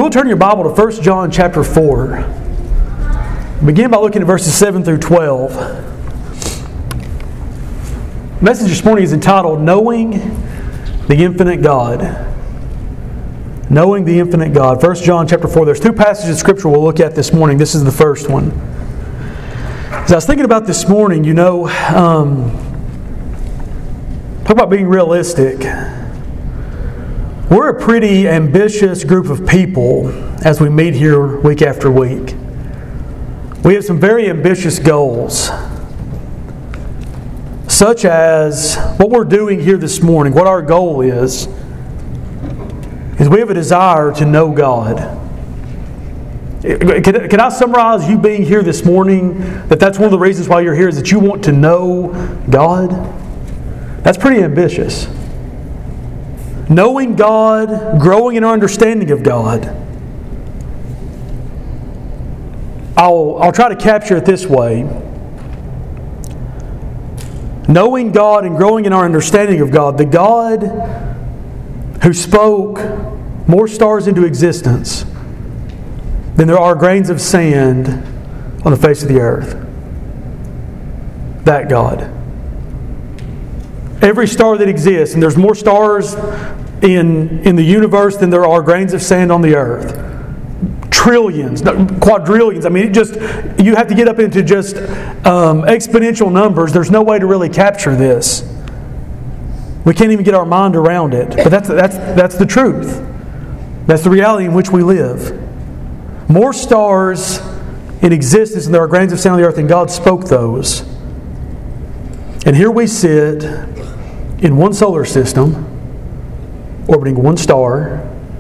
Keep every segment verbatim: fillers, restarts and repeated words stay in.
So we'll turn your Bible to First John chapter four. Begin by looking at verses seven through twelve. The message this morning is entitled, Knowing the Infinite God. Knowing the Infinite God. First John chapter four. There's two passages of Scripture we'll look at this morning. This is the first one. As I was thinking about this morning, you know, um, talk about being realistic. We're a pretty ambitious group of people as we meet here week after week. We have some very ambitious goals, such as what we're doing here this morning. What our goal is, is we have a desire to know God. Can, can I summarize you being here this morning, that that's one of the reasons why you're here, is that you want to know God? That's pretty ambitious. Knowing God, growing in our understanding of God. I'll, I'll try to capture it this way. Knowing God and growing in our understanding of God, the God who spoke more stars into existence than there are grains of sand on the face of the earth. That God. Every star that exists, and there's more stars in, in the universe than there are grains of sand on the earth. Trillions, quadrillions. I mean, it just, you have to get up into just um, exponential numbers. There's no way to really capture this. We can't even get our mind around it. But that's, that's, that's the truth. That's the reality in which we live. More stars in existence than there are grains of sand on the earth, and God spoke those. And here we sit in one solar system, orbiting one star,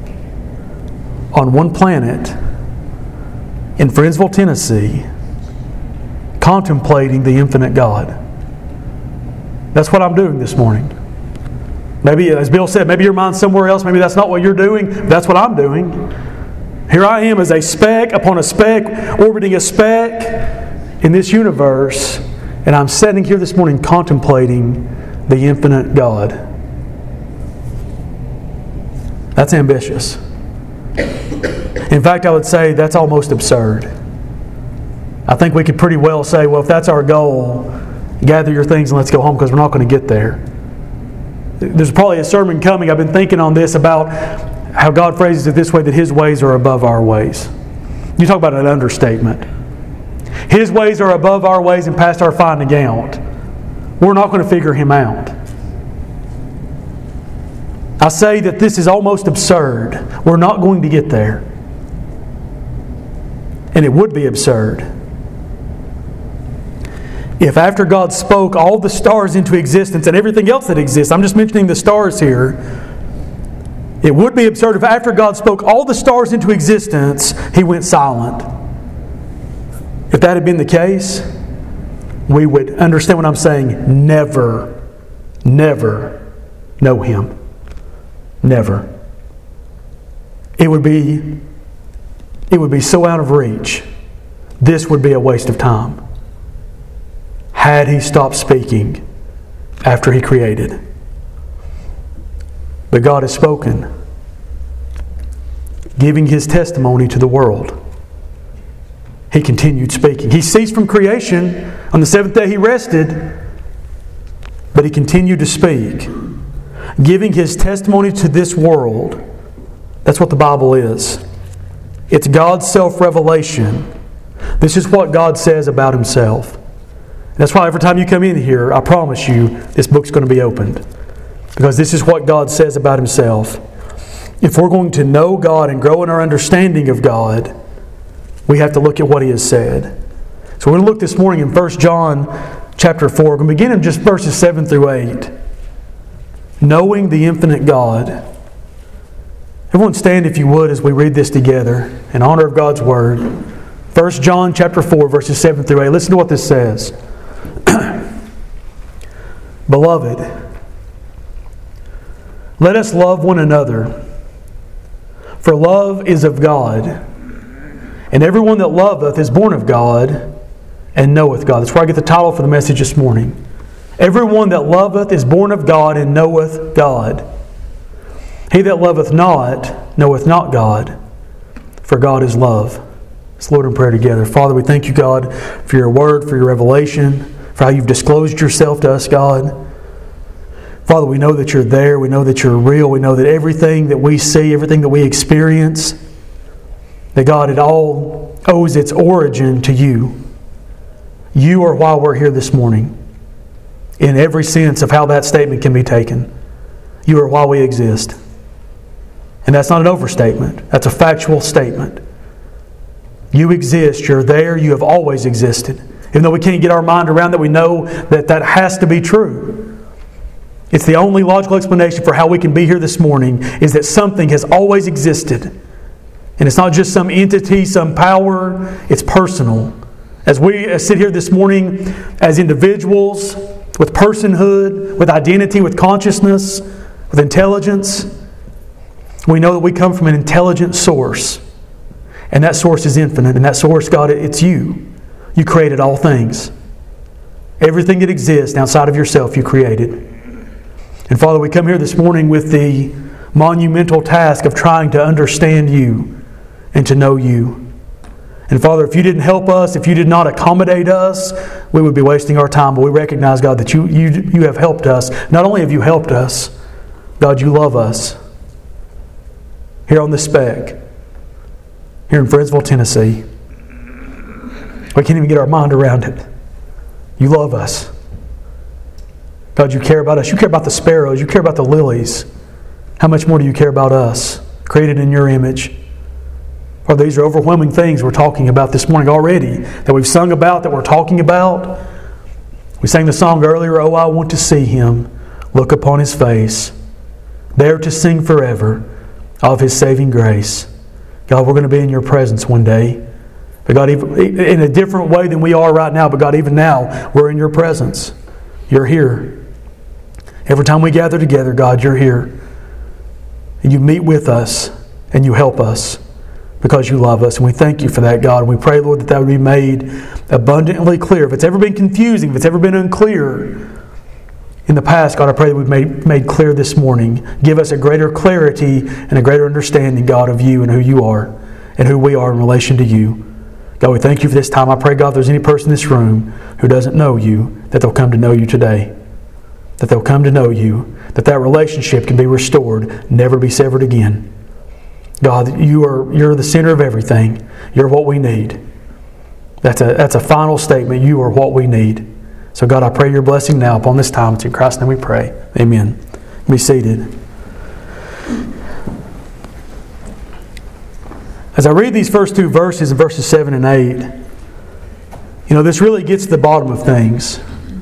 on one planet, in Friendsville, Tennessee, contemplating the infinite God. That's what I'm doing this morning. Maybe, as Bill said, maybe your mind's somewhere else. Maybe that's not what you're doing. That's what I'm doing. Here I am as a speck upon a speck, orbiting a speck in this universe, and I'm sitting here this morning contemplating the infinite God. That's ambitious. In fact, I would say that's almost absurd. I think we could pretty well say, well, if that's our goal, gather your things and let's go home, because we're not going to get there. There's probably a sermon coming. I've been thinking on this about how God phrases it this way, that His ways are above our ways. You talk about an understatement. His ways are above our ways and past our finding out. We're not going to figure Him out. I say that this is almost absurd. We're not going to get there. And it would be absurd if after God spoke all the stars into existence and everything else that exists, I'm just mentioning the stars here, it would be absurd if after God spoke all the stars into existence, He went silent. If that had been the case, we would understand what I'm saying. Never, never know Him. Never. It would be, it would be so out of reach. This would be a waste of time. Had He stopped speaking after He created. But God has spoken, giving His testimony to the world. He continued speaking. He ceased from creation. On the seventh day He rested, but He continued to speak, giving His testimony to this world. That's what the Bible is. It's God's self-revelation. This is what God says about Himself. That's why every time you come in here, I promise you, this book's going to be opened. Because this is what God says about Himself. If we're going to know God and grow in our understanding of God, we have to look at what He has said. So we're going to look this morning in First John chapter four. We're going to begin in just verses seven through eight. Knowing the infinite God. Everyone stand, if you would, as we read this together in honor of God's Word. First John chapter four, verses seven through eight. Listen to what this says. Beloved, let us love one another, for love is of God. And everyone that loveth is born of God and knoweth God. That's where I get the title for the message this morning. Everyone that loveth is born of God and knoweth God. He that loveth not knoweth not God, for God is love. Let's Lord in prayer together. Father, we thank you, God, for your word, for your revelation, for how you've disclosed yourself to us, God. Father, we know that you're there. We know that you're real. We know that everything that we see, everything that we experience, that God, it all owes its origin to you. You are why we're here this morning. In every sense of how that statement can be taken. You are why we exist. And that's not an overstatement. That's a factual statement. You exist. You're there. You have always existed. Even though we can't get our mind around that, we know that that has to be true. It's the only logical explanation for how we can be here this morning, is that something has always existed. And it's not just some entity, some power. It's personal. As we sit here this morning as individuals, with personhood, with identity, with consciousness, with intelligence, we know that we come from an intelligent source. And that source is infinite. And that source, God, it's you. You created all things. Everything that exists outside of yourself, you created. And Father, we come here this morning with the monumental task of trying to understand you and to know you. And Father, if you didn't help us, if you did not accommodate us, we would be wasting our time. But we recognize, God, that you, you, you have helped us. Not only have you helped us, God, you love us. Here on this speck, here in Friendsville, Tennessee, we can't even get our mind around it. You love us. God, you care about us. You care about the sparrows. You care about the lilies. How much more do you care about us, created in your image? Or these are overwhelming things we're talking about this morning already, that we've sung about, that we're talking about. We sang the song earlier, "Oh, I want to see Him, look upon His face, there to sing forever of His saving grace." God, we're going to be in your presence one day. But God, even in a different way than we are right now, but God, even now, we're in your presence. You're here. Every time we gather together, God, you're here. And you meet with us and you help us because you love us. And we thank you for that, God. And we pray, Lord, that that would be made abundantly clear. If it's ever been confusing, if it's ever been unclear in the past, God, I pray that we've made, made clear this morning. Give us a greater clarity and a greater understanding, God, of you and who you are and who we are in relation to you. God, we thank you for this time. I pray, God, if there's any person in this room who doesn't know you, that they'll come to know you today. That they'll come to know you. That that relationship can be restored, never be severed again. God, you are, you're the center of everything. You're what we need. That's a, that's a final statement. You are what we need. So God, I pray your blessing now upon this time. It's in Christ's name we pray. Amen. Be seated. As I read these first two verses in verses seven and eight, you know, this really gets to the bottom of things.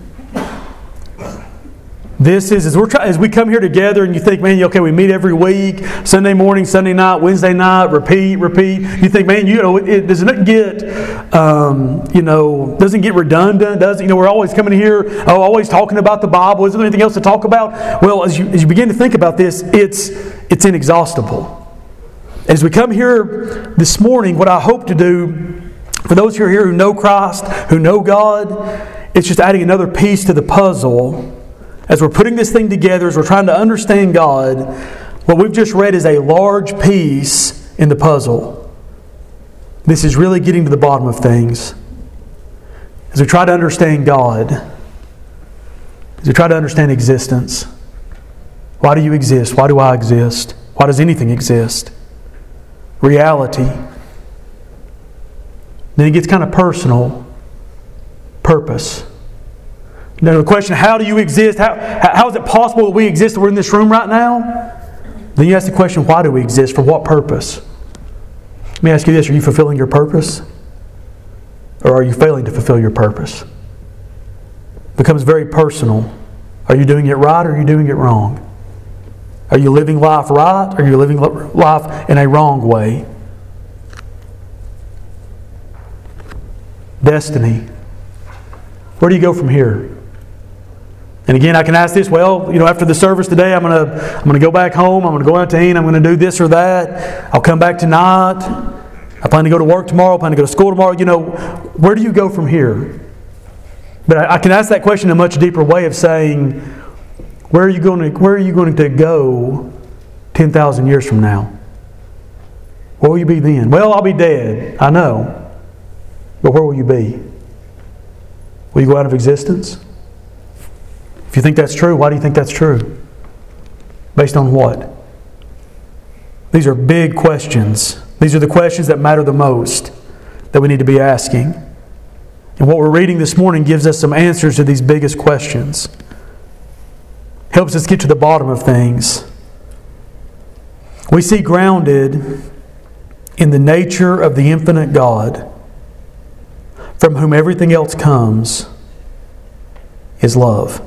This is, as, we're try, as we come here together and you think, man, okay, we meet every week, Sunday morning, Sunday night, Wednesday night, repeat, repeat. You think, man, you know, it doesn't get, um, you know, doesn't get redundant, doesn't, you know, we're always coming here, oh, always talking about the Bible. Is there anything else to talk about? Well, as you, as you begin to think about this, it's, it's inexhaustible. As we come here this morning, what I hope to do, for those who are here who know Christ, who know God, it's just adding another piece to the puzzle. As we're putting this thing together, as we're trying to understand God, what we've just read is a large piece in the puzzle. This is really getting to the bottom of things. As we try to understand God, as we try to understand existence, why do you exist? Why do I exist? Why does anything exist? Reality. Then it gets kind of personal. Purpose. You know, the question, how do you exist? How, how is it possible that we exist, that we're in this room right now? Then you ask the question, why do we exist? For what purpose? Let me ask you this, are you fulfilling your purpose? Or are you failing to fulfill your purpose? It becomes very personal. Are you doing it right or are you doing it wrong? Are you living life right or are you living life in a wrong way? Destiny. Where do you go from here? And again, I can ask this, well, you know, after the service today, I'm going to I'm going to go back home. I'm going to go out to eat. I'm going to do this or that. I'll come back tonight. I plan to go to work tomorrow. I plan to go to school tomorrow. You know, where do you go from here? But I, I can ask that question in a much deeper way of saying, where are you going to, where are you going to go ten thousand years from now? Where will you be then? Well, I'll be dead. I know. But where will you be? Will you go out of existence? If you think that's true, why do you think that's true? Based on what? These are big questions. These are the questions that matter the most that we need to be asking. And what we're reading this morning gives us some answers to these biggest questions. Helps us get to the bottom of things. We see grounded in the nature of the infinite God, from whom everything else comes, is love.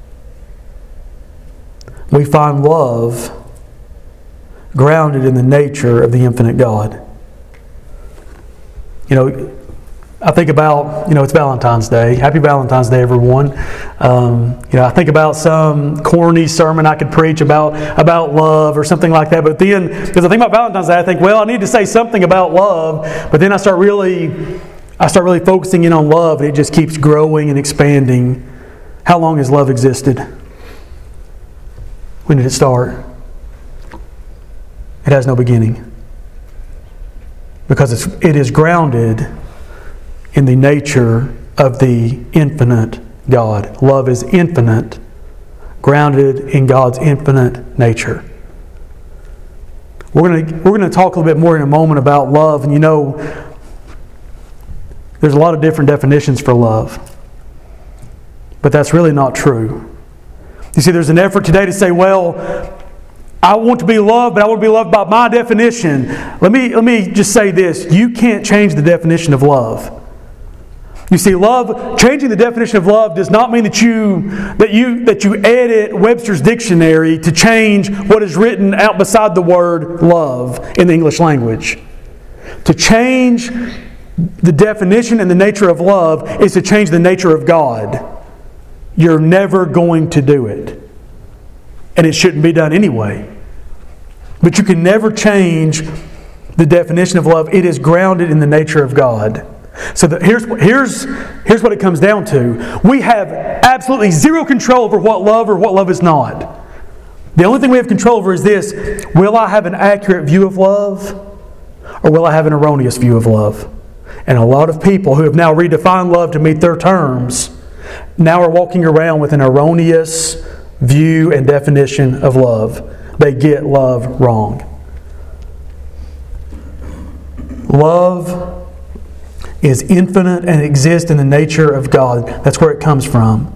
We find love grounded in the nature of the infinite God. You know, I think about, you know, it's Valentine's Day. Happy Valentine's Day, everyone. Um, you know, I think about some corny sermon I could preach about, about love or something like that. But then, because I think about Valentine's Day, I think, well, I need to say something about love. But then I start really, I start really focusing in on love, and it just keeps growing and expanding. How long has love existed? When did it start? It has no beginning. Because it's, it is grounded in the nature of the infinite God. Love is infinite, grounded in God's infinite nature. We're going to we're going to talk a little bit more in a moment about love, and you know, there's a lot of different definitions for love, but that's really not true. You see, there's an effort today to say, well, I want to be loved, but I want to be loved by my definition. Let me let me just say this: you can't change the definition of love. You see, love, changing the definition of love does not mean that you that you that you edit Webster's dictionary to change what is written out beside the word love in the English language. To change the definition and the nature of love is to change the nature of God. You're never going to do it. And it shouldn't be done anyway. But you can never change the definition of love. It is grounded in the nature of God. So the, here's, here's, here's what it comes down to. We have absolutely zero control over what love or what love is not. The only thing we have control over is this: will I have an accurate view of love, or will I have an erroneous view of love? And a lot of people who have now redefined love to meet their terms now are walking around with an erroneous view and definition of love. They get love wrong. Love is infinite and exists in the nature of God. That's where it comes from.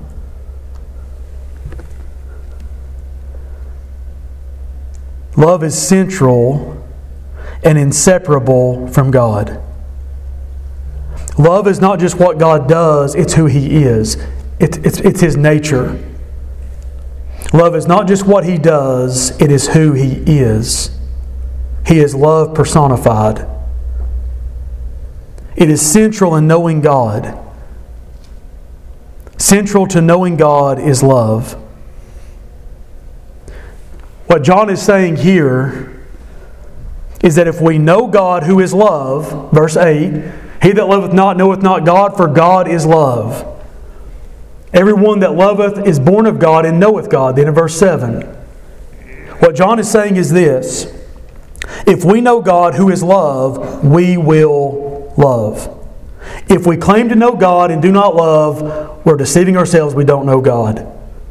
Love is central and inseparable from God. Love is not just what God does, it's who He is. It's, it's, it's His nature. Love is not just what He does, it is who He is. He is love personified. It is central in knowing God. Central to knowing God is love. What John is saying here is that if we know God who is love, verse eight, he that loveth not knoweth not God, for God is love. Everyone that loveth is born of God and knoweth God. Then in verse seven, what John is saying is this: if we know God who is love, we will love. If we claim to know God and do not love, we're deceiving ourselves. We don't know God.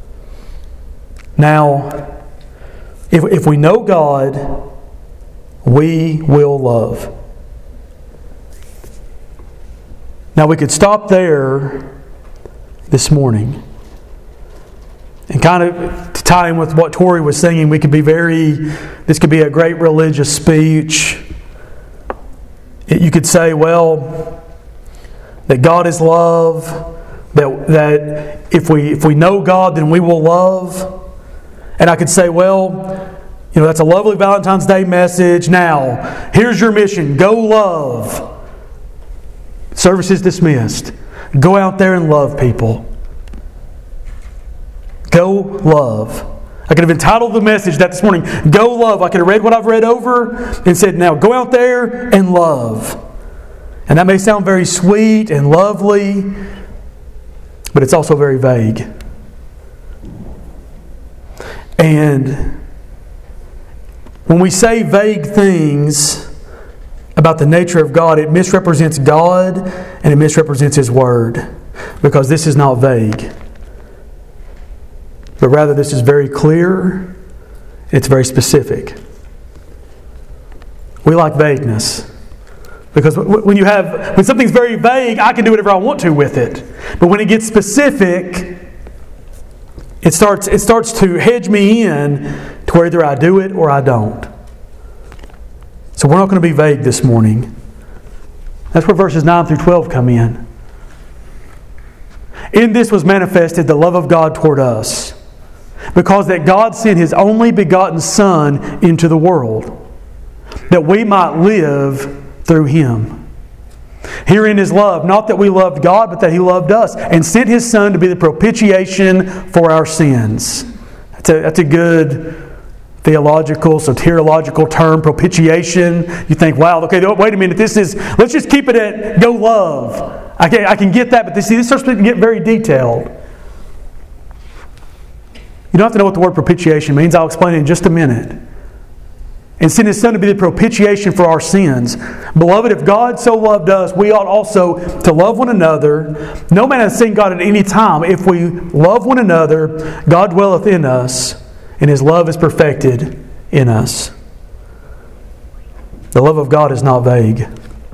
Now, if, if we know God, we will love. Now, we could stop there this morning. And kind of to tie in with what Tori was singing, we could be very, this could be a great religious speech. You could say, well, that God is love, that, that if we if we know God, then we will love. And I could say, well, you know, that's a lovely Valentine's Day message. Now, here's your mission. Go love. Service is dismissed. Go out there and love people. Go love. I could have entitled the message that this morning, Go Love. I could have read what I've read over and said, now go out there and love. And that may sound very sweet and lovely, but it's also very vague. And when we say vague things, about the nature of God, it misrepresents God and it misrepresents His Word, because this is not vague. But rather this is very clear, it's very specific. We like vagueness. Because when you have when something's very vague, I can do whatever I want to with it. But when it gets specific, it starts it starts to hedge me in to where either I do it or I don't. So we're not going to be vague this morning. That's where verses nine through twelve come in. In this was manifested the love of God toward us, because that God sent His only begotten Son into the world, that we might live through Him. Herein is love, not that we loved God, but that He loved us, and sent His Son to be the propitiation for our sins. That's a, that's a good theological, soteriological term, propitiation. You think, wow, okay, wait a minute, this is, let's just keep it at go love. I can, I can get that, but this, see, this starts to get very detailed. You don't have to know what the word propitiation means. I'll explain it in just a minute. And sent His Son to be the propitiation for our sins. Beloved, if God so loved us, we ought also to love one another. No man has seen God at any time. If we love one another, God dwelleth in us, and His love is perfected in us. The love of God is not vague.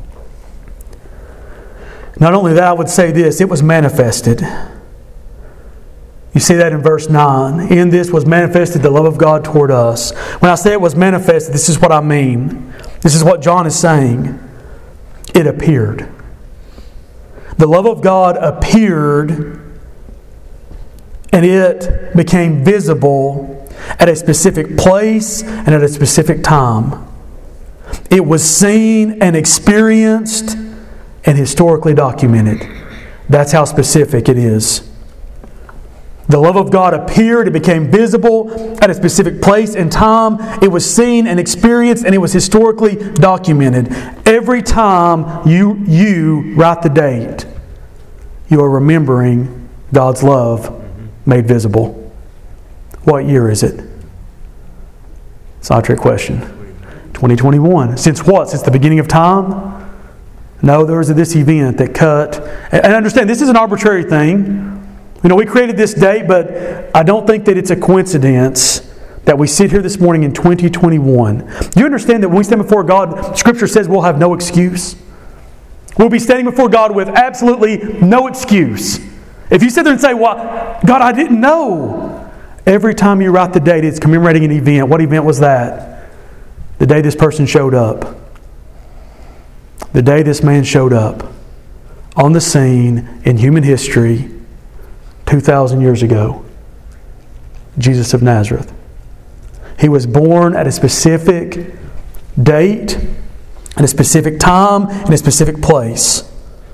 Not only that, I would say this, it was manifested. You see that in verse nine. In this was manifested the love of God toward us. When I say it was manifested, this is what I mean. This is what John is saying. It appeared. The love of God appeared, and it became visible at a specific place and at a specific time. It was seen and experienced and historically documented. That's how specific it is. The love of God appeared, it became visible at a specific place and time. It was seen and experienced, and it was historically documented. Every time you, you write the date, you are remembering God's love made visible. What year is it? It's not a trick question. twenty twenty-one. Since what? Since the beginning of time? No, there was this event that cut. And understand, this is an arbitrary thing. You know, we created this date, but I don't think that it's a coincidence that we sit here this morning in twenty twenty-one. Do you understand that when we stand before God, Scripture says we'll have no excuse? We'll be standing before God with absolutely no excuse. If you sit there and say, well, God, I didn't know. Every time you write the date, it's commemorating an event. What event was that? The day this person showed up. The day this man showed up on the scene in human history two thousand years ago. Jesus of Nazareth. He was born at a specific date, at a specific time, in a specific place.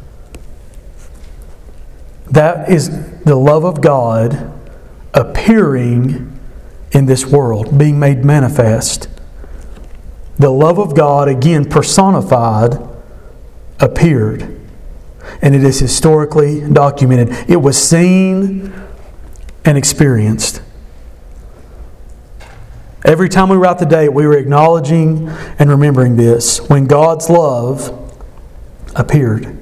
That is the love of God appearing in this world, being made manifest. The love of God, again personified, appeared. And it is historically documented. It was seen and experienced. Every time we write the date, we were acknowledging and remembering this. When God's love appeared.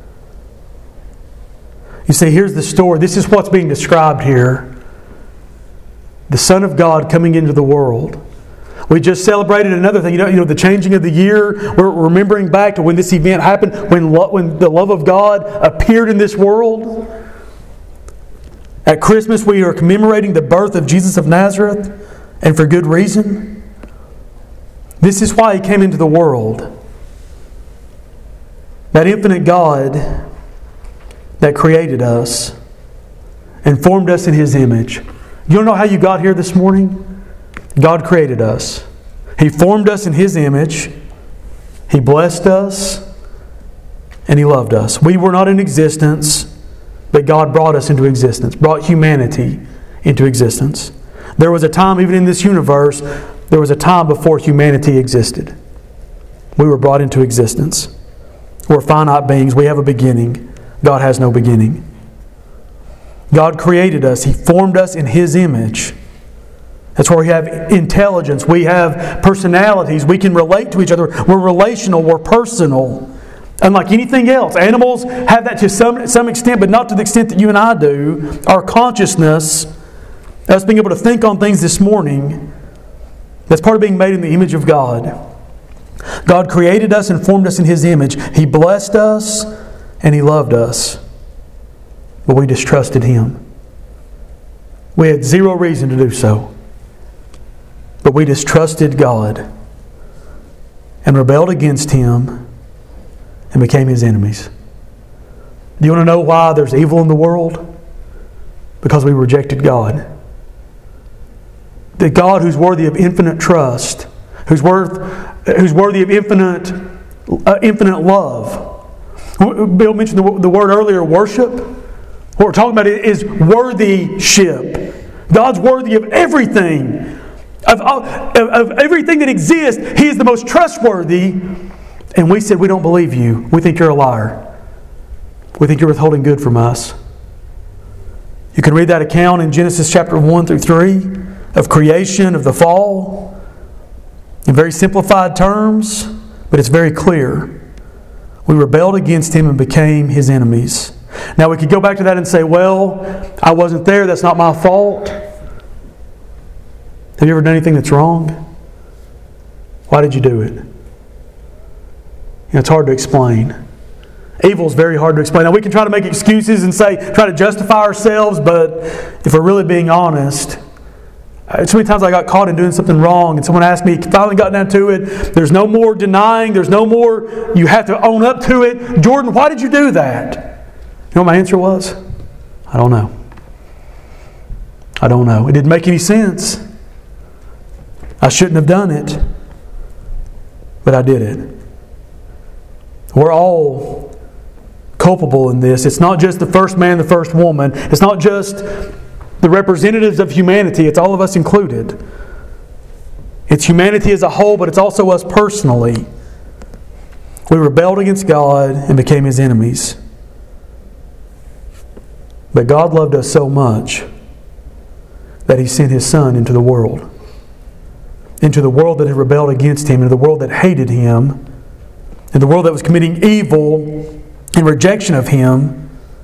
You see, here's the story. This is what's being described here. The Son of God coming into the world. We just celebrated another thing. You know, you know the changing of the year. We're remembering back to when this event happened, when, lo- when the love of God appeared in this world. At Christmas, we are commemorating the birth of Jesus of Nazareth, and for good reason. This is why He came into the world. That infinite God that created us and formed us in His image. You don't know how you got here this morning? God created us. He formed us in His image. He blessed us. And He loved us. We were not in existence, but God brought us into existence. Brought humanity into existence. There was a time, even in this universe, there was a time before humanity existed. We were brought into existence. We're finite beings. We have a beginning. God has no beginning. God created us. He formed us in His image. That's where we have intelligence. We have personalities. We can relate to each other. We're relational. We're personal. Unlike anything else. Animals have that to some, some extent, but not to the extent that you and I do. Our consciousness, us being able to think on things this morning, that's part of being made in the image of God. God created us and formed us in His image. He blessed us and He loved us. But we distrusted Him. We had zero reason to do so. But we distrusted God and rebelled against Him and became His enemies. Do you want to know why there's evil in the world? Because we rejected God. The God who's worthy of infinite trust, who's worth, who's worthy of infinite, uh, infinite love. Bill mentioned the, the word earlier, worship. What we're talking about is worthyship. God's worthy of everything. Of, of, of everything that exists, He is the most trustworthy. And we said, we don't believe you. We think you're a liar. We think you're withholding good from us. You can read that account in Genesis chapter one through three of creation, of the fall, in very simplified terms, but it's very clear. We rebelled against Him and became His enemies. Now we could go back to that and say, well, I wasn't there, that's not my fault. Have you ever done anything that's wrong? Why did you do it? You know, it's hard to explain. Evil is very hard to explain. Now we can try to make excuses and say, try to justify ourselves, but if we're really being honest, so many times I got caught in doing something wrong and someone asked me, finally got down to it, there's no more denying, there's no more, you have to own up to it. Jordan, why did you do that? You know what my answer was? I don't know. I don't know. It didn't make any sense. I shouldn't have done it. But I did it. We're all culpable in this. It's not just the first man, the first woman. It's not just the representatives of humanity. It's all of us included. It's humanity as a whole, but it's also us personally. We rebelled against God and became His enemies. But God loved us so much that He sent His Son into the world. Into the world that had rebelled against Him, into the world that hated Him, in the world that was committing evil in rejection of Him.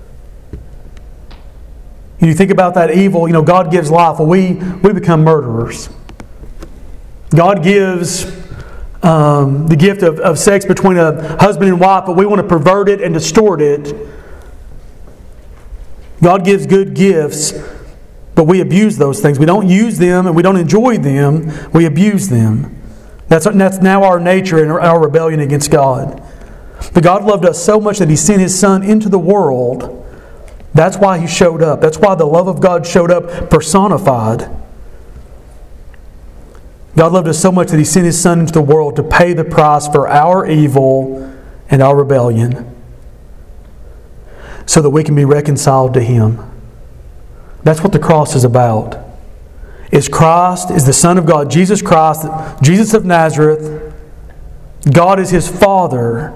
You think about that evil, you know, God gives life. Well, we, we become murderers. God gives um, the gift of, of sex between a husband and wife, but we want to pervert it and distort it. God gives good gifts, but we abuse those things. We don't use them and we don't enjoy them. We abuse them. That's, that's now our nature and our rebellion against God. But God loved us so much that He sent His Son into the world. That's why He showed up. That's why the love of God showed up personified. God loved us so much that He sent His Son into the world to pay the price for our evil and our rebellion, so that we can be reconciled to Him. That's what the cross is about. Is Christ, is the Son of God, Jesus Christ, Jesus of Nazareth. God is His Father.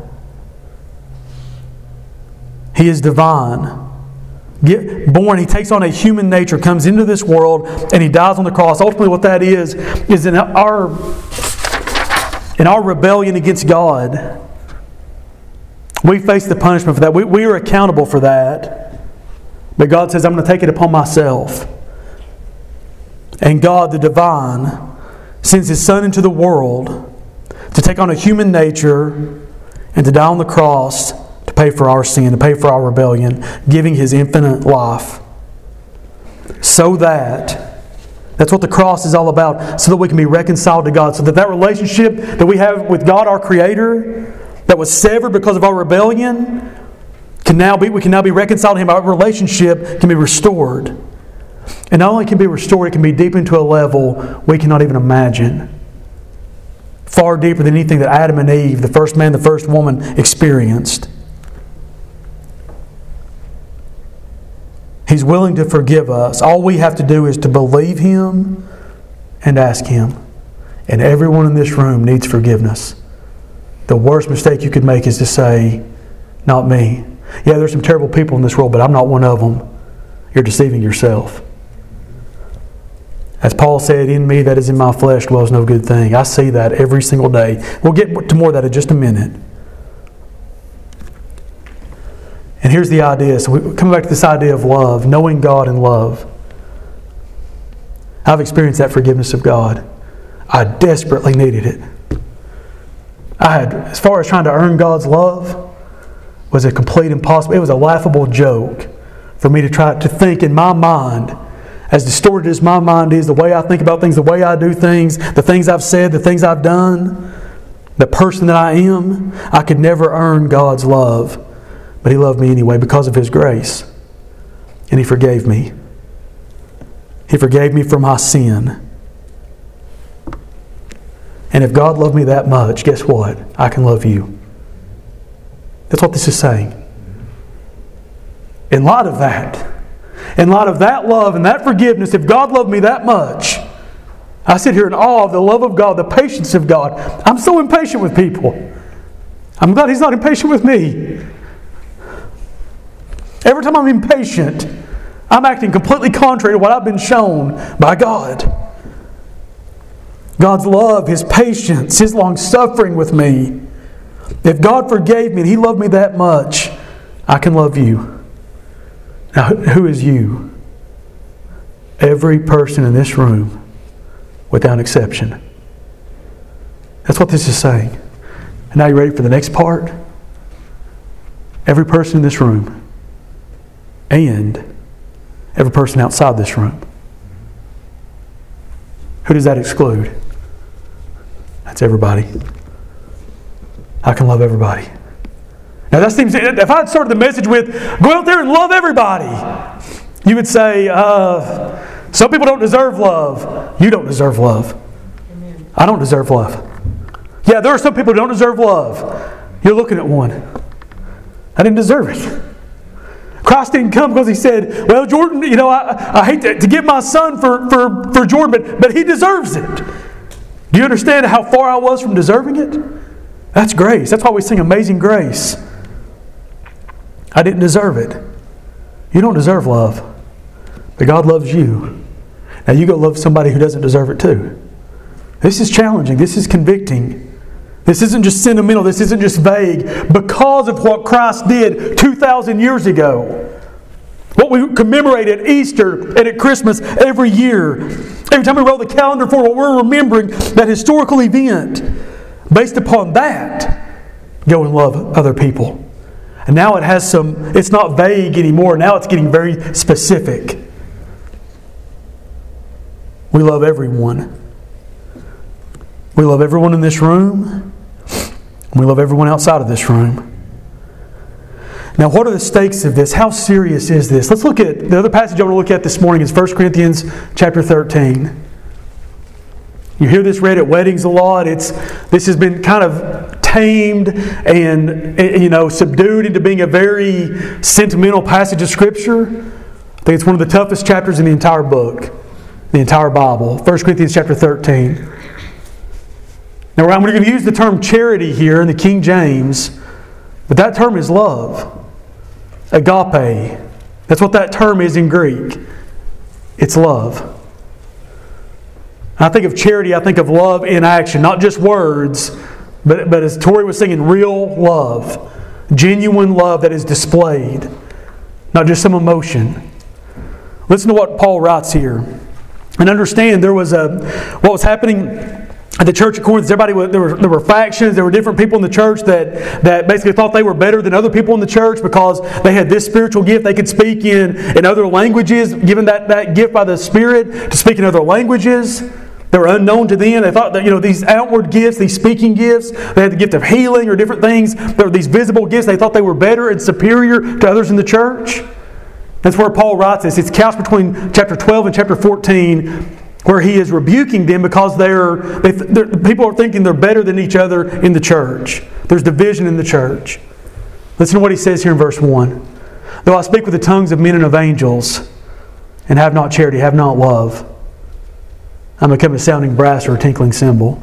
He is divine. Get born, He takes on a human nature, comes into this world, and He dies on the cross. Ultimately what that is, is in our, in our rebellion against God, we face the punishment for that. We, we are accountable for that. But God says, I'm going to take it upon myself. And God, the divine, sends His Son into the world to take on a human nature and to die on the cross to pay for our sin, to pay for our rebellion, giving His infinite life. So that, that's what the cross is all about, so that we can be reconciled to God. So that that relationship that we have with God, our Creator, that was severed because of our rebellion, can now be, we can now be reconciled to Him. Our relationship can be restored. And not only can be restored, it can be deepened to a level we cannot even imagine. Far deeper than anything that Adam and Eve, the first man, the first woman, experienced. He's willing to forgive us. All we have to do is to believe Him and ask Him. And everyone in this room needs forgiveness. The worst mistake you could make is to say, not me. Yeah, there's some terrible people in this world, but I'm not one of them. You're deceiving yourself. As Paul said, in me that is in my flesh dwells no good thing. I see that every single day. We'll get to more of that in just a minute. And here's the idea. So we're coming back to this idea of love, knowing God and love. I've experienced that forgiveness of God. I desperately needed it. I had, as far as trying to earn God's love, was a complete impossible. It was a laughable joke for me to try to think in my mind, as distorted as my mind is, the way I think about things, the way I do things, the things I've said, the things I've done, the person that I am, I could never earn God's love. But He loved me anyway because of His grace. And He forgave me. He forgave me for my sin. And if God loved me that much, guess what? I can love you. That's what this is saying. In light of that, in light of that love and that forgiveness, if God loved me that much, I sit here in awe of the love of God, the patience of God. I'm so impatient with people. I'm glad He's not impatient with me. Every time I'm impatient, I'm acting completely contrary to what I've been shown by God. God's love, His patience, His long-suffering with me. If God forgave me and He loved me that much, I can love you. Now, who is you? Every person in this room, without exception. That's what this is saying. And now you ready for the next part? Every person in this room and every person outside this room. Who does that exclude? That's everybody. I can love everybody. Now that seems, if I had started the message with, go out there and love everybody, you would say, uh, some people don't deserve love. You don't deserve love. Amen. I don't deserve love. Yeah, there are some people who don't deserve love. You're looking at one. I didn't deserve it. Christ didn't come because He said, well, Jordan, you know, I, I hate to, to give my son for, for, for Jordan, but, but he deserves it. Do you understand how far I was from deserving it? That's grace. That's why we sing Amazing Grace. I didn't deserve it. You don't deserve love. But God loves you. Now you go love somebody who doesn't deserve it too. This is challenging. This is convicting. This isn't just sentimental. This isn't just vague. Because of what Christ did two thousand years ago. What we commemorate at Easter and at Christmas every year. Every time we roll the calendar forward, we're remembering that historical event. Based upon that, go and love other people. And now it has some, it's not vague anymore. Now it's getting very specific. We love everyone. We love everyone in this room. We love everyone outside of this room. Now, what are the stakes of this? How serious is this? Let's look at, the other passage I want to look at this morning is First Corinthians chapter thirteen. You hear this read at weddings a lot. It's this has been kind of tamed and, you know, subdued into being a very sentimental passage of Scripture. I think it's one of the toughest chapters in the entire book, the entire Bible. First Corinthians chapter thirteen. Now, I'm going to use the term charity here in the King James, but that term is love. Agape. That's what that term is in Greek. It's love. I think of charity, I think of love in action, not just words, but, but as Tori was singing, real love. Genuine love that is displayed, not just some emotion. Listen to what Paul writes here. And understand there was a what was happening at the church of Corinth. Everybody, there were there were factions. There were different people in the church that, that basically thought they were better than other people in the church because they had this spiritual gift. They could speak in, in other languages, given that, that gift by the Spirit to speak in other languages. They were unknown to them. They thought that, you know, these outward gifts, these speaking gifts, they had the gift of healing or different things. There were these visible gifts. They thought they were better and superior to others in the church. That's where Paul writes this. It's couched between chapter twelve and chapter fourteen, where he is rebuking them because they're, they, they're, people are thinking they're better than each other in the church. There's division in the church. Listen to what he says here in verse one. Though I speak with the tongues of men and of angels, and have not charity, have not love, I'm become a sounding brass or a tinkling cymbal.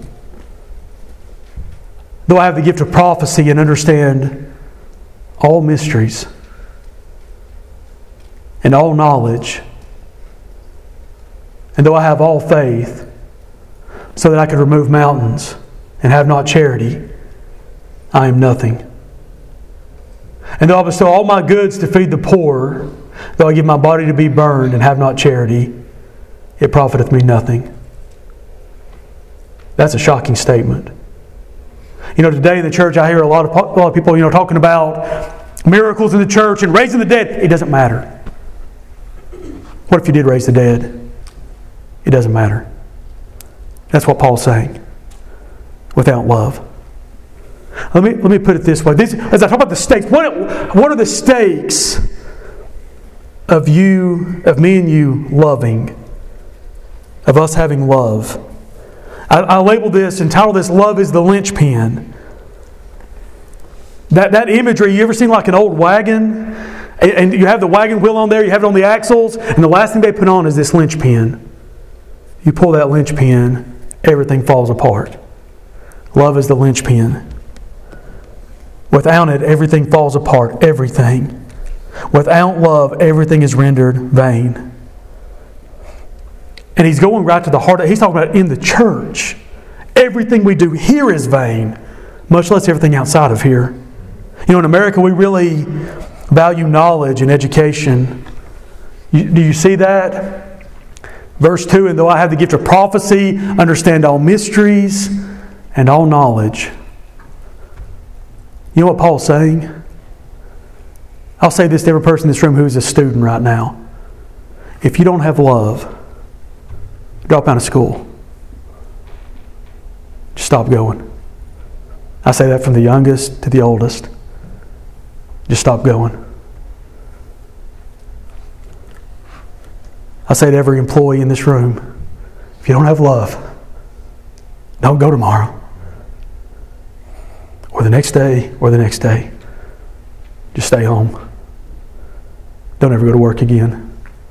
Though I have the gift of prophecy and understand all mysteries and all knowledge And though I have all faith, so that I could remove mountains, and have not charity, I am nothing. And though I bestow all my goods to feed the poor, though I give my body to be burned, and have not charity, it profiteth me nothing. That's a shocking statement. You know, today in the church I hear a lot of, a lot of people, you know, talking about miracles in the church and raising the dead. It doesn't matter. What if you did raise the dead? It doesn't matter. That's what Paul's saying. Without love. Let me, let me put it this way. This, as I talk about the stakes, what, what are the stakes of you, of me and you loving, of us having love? I, I label this and title this, Love is the Linchpin. That, that imagery, you ever seen like an old wagon? And, and you have the wagon wheel on there, you have it on the axles, and the last thing they put on is this linchpin. You pull that linchpin, everything falls apart. Love is the linchpin. Without it, everything falls apart. Everything. Without love, everything is rendered vain. And he's going right to the heart. He's talking about in the church. Everything we do here is vain, much less everything outside of here. You know, in America, we really value knowledge and education. You, do you see that? Verse two, and though I have the gift of prophecy, understand all mysteries and all knowledge. You know what Paul's saying? I'll say this to every person in this room who is a student right now. If you don't have love, drop out of school. Just stop going. I say that from the youngest to the oldest. Just stop going. I say to every employee in this room, if you don't have love, don't go tomorrow. Or the next day, or the next day. Just stay home. Don't ever go to work again.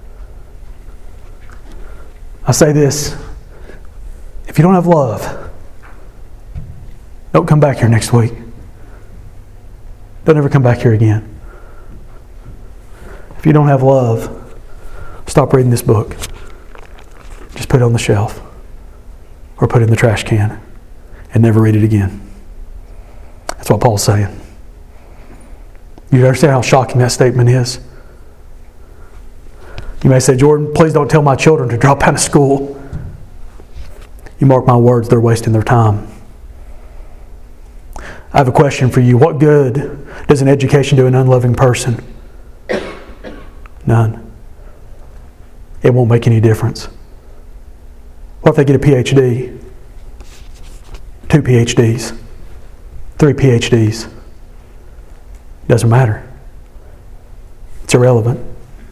I say this, if you don't have love, don't come back here next week. Don't ever come back here again. If you don't have love, stop reading this book. Just put it on the shelf. Or put it in the trash can. And never read it again. That's what Paul's saying. You understand how shocking that statement is? You may say, Jordan, please don't tell my children to drop out of school. You mark my words, they're wasting their time. I have a question for you. What good does an education do an unloving person? None. It won't make any difference. What if they get a P H D? Two P H Ds? Three P H Ds? Doesn't matter. It's irrelevant.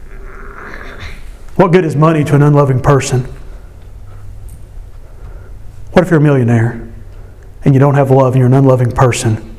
What good is money to an unloving person? What if you're a millionaire and you don't have love and you're an unloving person?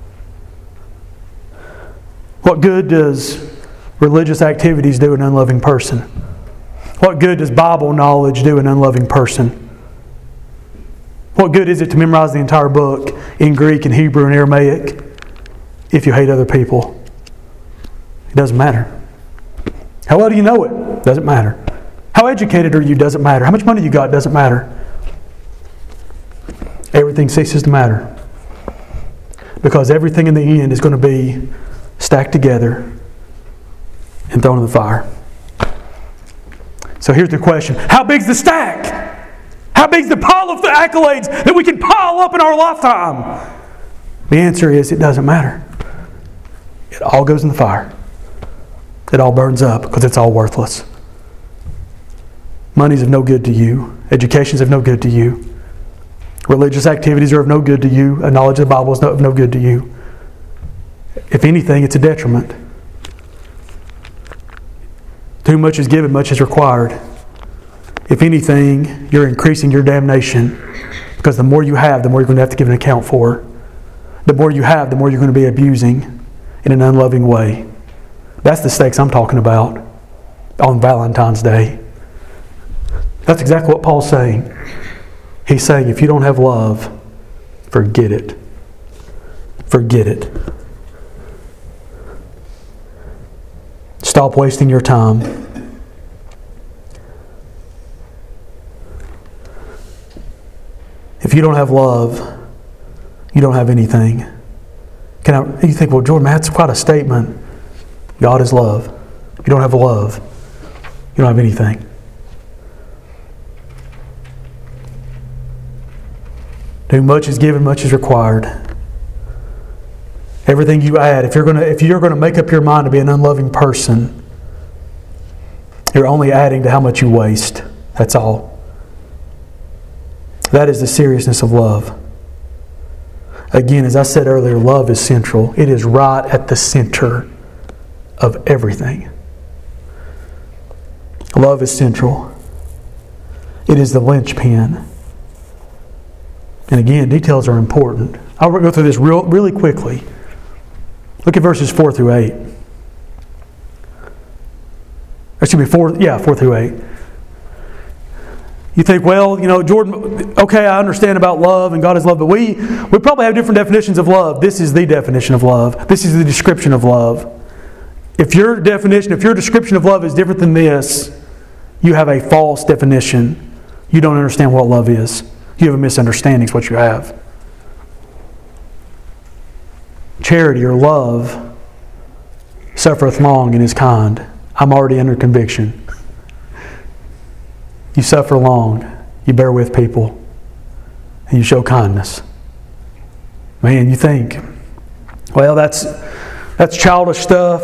What good does religious activities do an unloving person? What good does Bible knowledge do an unloving person? What good is it to memorize the entire book in Greek and Hebrew and Aramaic if you hate other people? It doesn't matter. How well do you know it? Doesn't matter. How educated are you? Doesn't matter. How much money you got? Doesn't matter. Everything ceases to matter. Because everything in the end is going to be stacked together and thrown in the fire. So here's the question. How big's the stack? How big's the pile of the accolades that we can pile up in our lifetime? The answer is it doesn't matter. It all goes in the fire. It all burns up because it's all worthless. Money's of no good to you. Education's of no good to you. Religious activities are of no good to you. A knowledge of the Bible is of no good to you. If anything, it's a detriment. Too much is given, much is required. If anything, you're increasing your damnation because the more you have, the more you're going to have to give an account for. The more you have, the more you're going to be abusing in an unloving way. That's the stakes I'm talking about on Valentine's Day. That's exactly what Paul's saying. He's saying if you don't have love, forget it. Forget it. Stop wasting your time. If you don't have love, you don't have anything. Can I, you think, well, Jordan, that's quite a statement. God is love. If you don't have love, you don't have anything. To whom much is given, much is required. Everything you add, if you're going to, if you're going to make up your mind to be an unloving person, you're only adding to how much you waste. That's all. That is the seriousness of love. Again, as I said earlier, love is central. It is right at the center of everything. Love is central. It is the linchpin. And again, details are important. I'll go through this real, really quickly. Look at verses four through eight. Excuse me, four, yeah, four through eight. You think, well, you know, Jordan, okay, I understand about love and God is love, but we, we probably have different definitions of love. This is the definition of love. This is the description of love. If your definition, if your description of love is different than this, you have a false definition. You don't understand what love is. You have a misunderstanding is what you have. Charity or love suffereth long and is kind. I'm already under conviction. You suffer long. You bear with people. And you show kindness. Man, you think, well, that's that's childish stuff.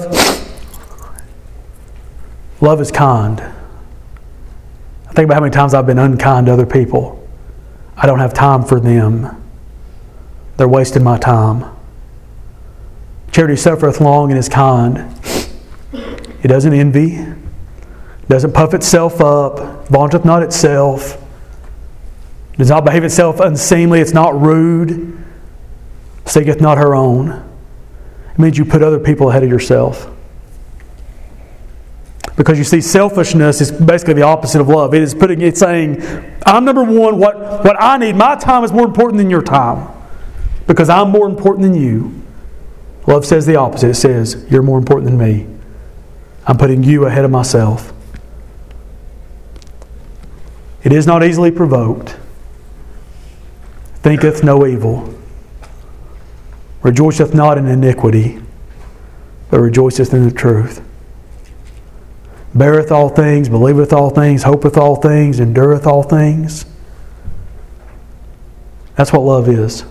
Love is kind. I think about how many times I've been unkind to other people. I don't have time for them. They're wasting my time. Charity suffereth long and is kind. It doesn't envy. It doesn't puff itself up. Vaunteth not itself. It does not behave itself unseemly. It's not rude. Seeketh not her own. It means you put other people ahead of yourself. Because you see, selfishness is basically the opposite of love. It is putting, it's saying, I'm number one. What, what I need, my time is more important than your time. Because I'm more important than you. Love says the opposite. It says, you're more important than me. I'm putting you ahead of myself. It is not easily provoked. Thinketh no evil. Rejoiceth not in iniquity, but rejoiceth in the truth. Beareth all things, believeth all things, hopeth all things, endureth all things. That's what love is.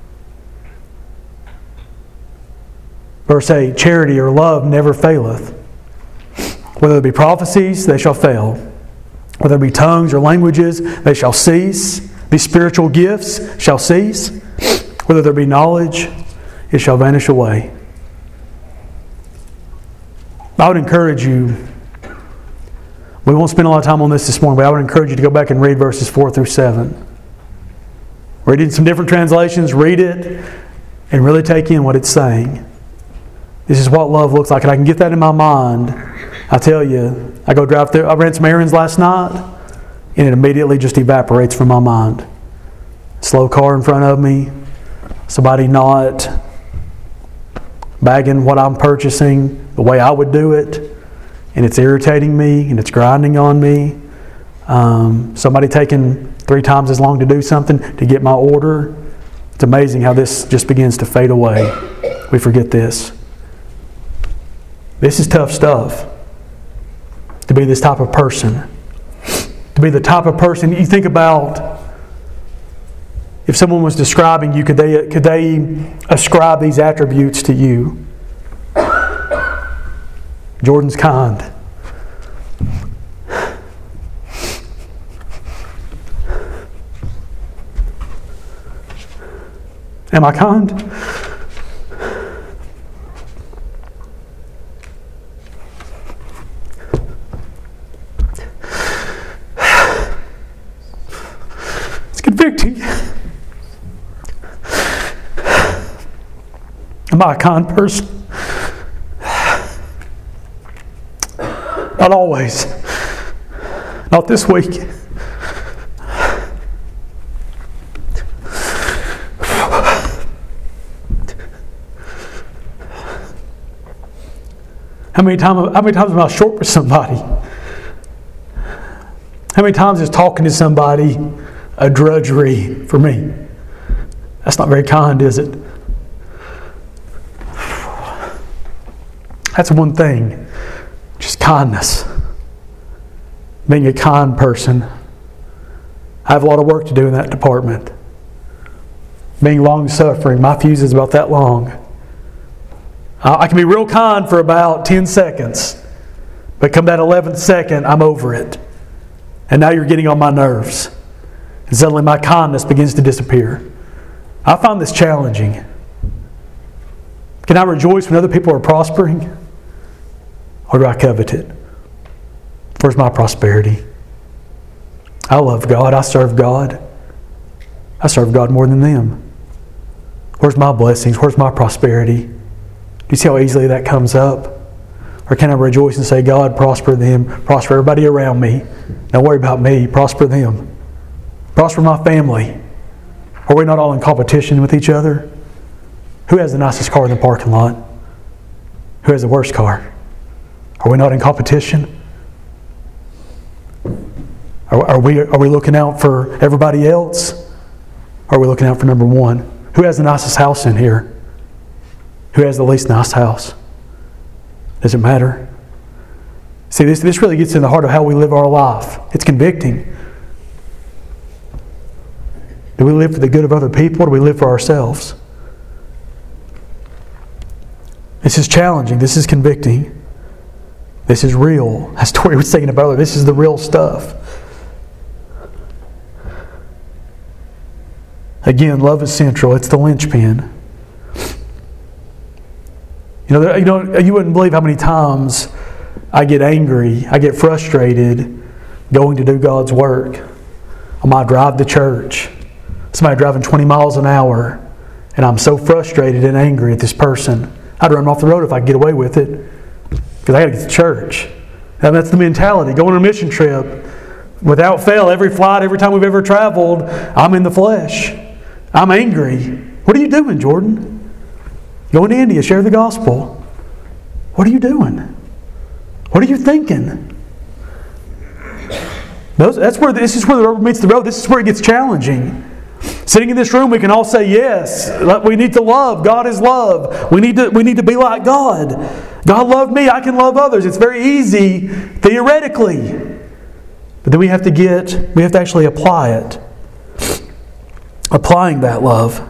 Verse eight, charity or love never faileth. Whether it be prophecies, they shall fail. Whether it be tongues or languages, they shall cease. These spiritual gifts shall cease. Whether there be knowledge, it shall vanish away. I would encourage you, we won't spend a lot of time on this this morning, but I would encourage you to go back and read verses four through seven. Read it in some different translations, read it, and really take in what it's saying. This is what love looks like, and I can get that in my mind. I tell you, I go drive through, I ran some errands last night, and it immediately just evaporates from my mind. Slow car in front of me, somebody not bagging what I'm purchasing the way I would do it, and it's irritating me, and it's grinding on me. Um, somebody taking three times as long to do something to get my order. It's amazing how this just begins to fade away. We forget this. This is tough stuff. To be this type of person. To be the type of person you think about. If someone was describing you, could they could they ascribe these attributes to you? Jordan's kind. Am I kind? It's convicting. Am I a kind person? Not always. Not this week. How many times? How many times am I short with somebody? How many times is talking to somebody a drudgery for me. That's not very kind, is it? That's one thing. Just kindness. Being a kind person. I have a lot of work to do in that department. Being long-suffering. My fuse is about that long. I can be real kind for about ten seconds. But come that eleventh second, I'm over it. And now you're getting on my nerves. And suddenly my kindness begins to disappear. I find this challenging. Can I rejoice when other people are prospering? Or do I covet it? Where's my prosperity? I love God. I serve God. I serve God more than them. Where's my blessings? Where's my prosperity? Do you see how easily that comes up? Or can I rejoice and say, God, prosper them, prosper everybody around me. Don't worry about me, prosper them. Prosper my family. Are we not all in competition with each other? Who has the nicest car in the parking lot? Who has the worst car? Are we not in competition? Are, are we are we looking out for everybody else? Or are we looking out for number one? Who has the nicest house in here? Who has the least nice house? Does it matter? See, this, this really gets in the heart of how we live our life. It's convicting. Do we live for the good of other people, or do we live for ourselves? This is challenging. This is convicting. This is real. As Tori was saying about earlier, this is the real stuff. Again, love is central. It's the linchpin. You know, you know, you wouldn't believe how many times I get angry, I get frustrated going to do God's work. On my drive to church, somebody driving twenty miles an hour, and I'm so frustrated and angry at this person, I'd run off the road if I could get away with it, because I got to get to church. And that's the mentality. Going on a mission trip, without fail, every flight, every time we've ever traveled, I'm in the flesh. I'm angry. What are you doing, Jordan? Going to India, share the gospel. What are you doing? What are you thinking? Those, that's where this is where the rubber meets the road. This is where it gets challenging. Sitting in this room, we can all say yes. We need to love. God is love. We need to we need to be like God. God loved me. I can love others. It's very easy theoretically, but then we have to get we have to actually apply it. Applying that love.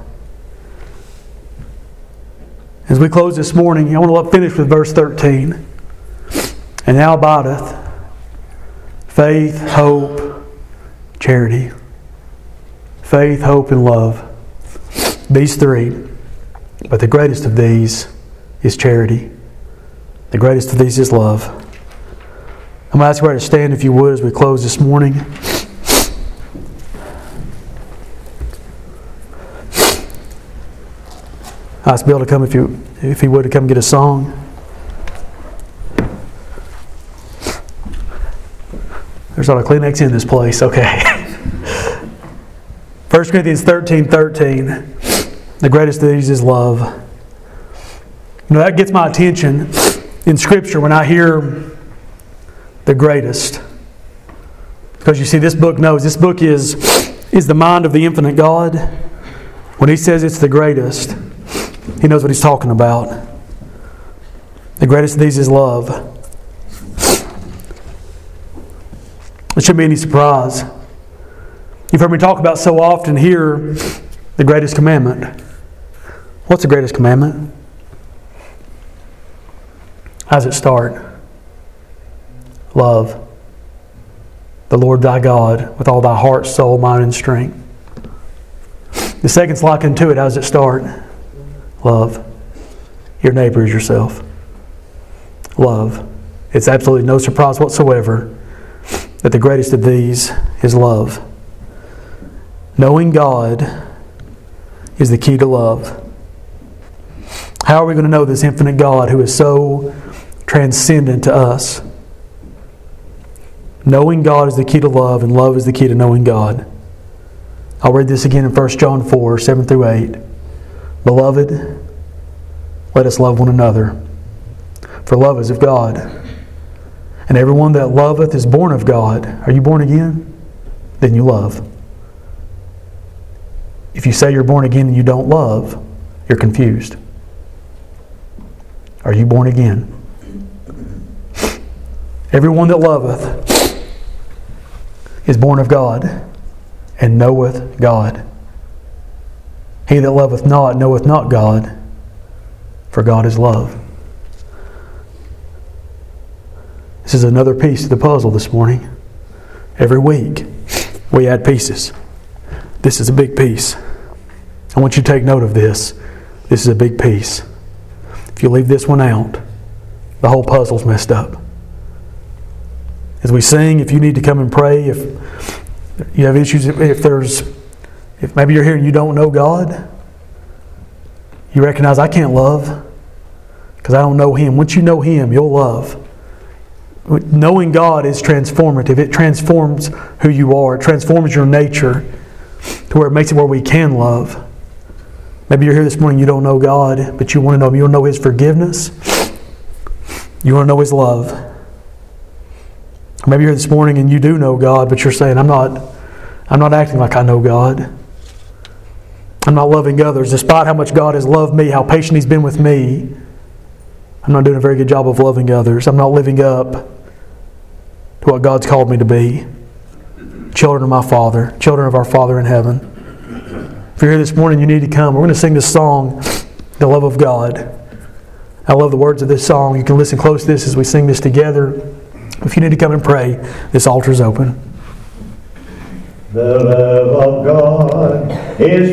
As we close this morning, I want to finish with verse thirteen. And now abideth faith, hope, charity. Faith, hope, and love. These three. But the greatest of these is charity. The greatest of these is love. I'm going to ask you to stand, if you would, as we close this morning. I ask Bill to come, if you if he would, to come get a song. There's not a Kleenex in this place. Okay. First Corinthians thirteen thirteen. The greatest of these is love. You know, that gets my attention in Scripture when I hear the greatest. Because you see, this book knows, this book is, is the mind of the infinite God. When he says it's the greatest, he knows what he's talking about. The greatest of these is love. It shouldn't be any surprise. You've heard me talk about so often here the greatest commandment. What's the greatest commandment? How does it start? Love the Lord thy God with all thy heart, soul, mind, and strength. The second's like unto it. How does it start? Love your neighbor as yourself. Love. It's absolutely no surprise whatsoever that the greatest of these is love. Knowing God is the key to love. How are we going to know this infinite God who is so transcendent to us? Knowing God is the key to love, and love is the key to knowing God. I'll read this again in First John four, seven through eight. Beloved, let us love one another, for love is of God. And everyone that loveth is born of God. Are you born again? Then you love. If you say you're born again and you don't love, you're confused. Are you born again? Everyone that loveth is born of God and knoweth God. He that loveth not knoweth not God, for God is love. This is another piece to the puzzle this morning. Every week we add pieces. This is a big piece. I want you to take note of this. This is a big piece. If you leave this one out, the whole puzzle's messed up. As we sing, if you need to come and pray, if you have issues, if there's, if maybe you're here and you don't know God, you recognize I can't love because I don't know Him. Once you know Him, you'll love. Knowing God is transformative. It transforms who you are. It transforms your nature to where it makes it where we can love. Maybe you're here this morning, you don't know God, but you want to know Him. You want to know His forgiveness. You want to know His love. Maybe you're here this morning and you do know God, but you're saying, I'm not, I'm not acting like I know God. I'm not loving others. Despite how much God has loved me, how patient He's been with me, I'm not doing a very good job of loving others. I'm not living up to what God's called me to be. Children of my Father, children of our Father in heaven. If you're here this morning, you need to come. We're going to sing this song, The Love of God. I love the words of this song. You can listen close to this as we sing this together. If you need to come and pray, this altar is open. The love of God is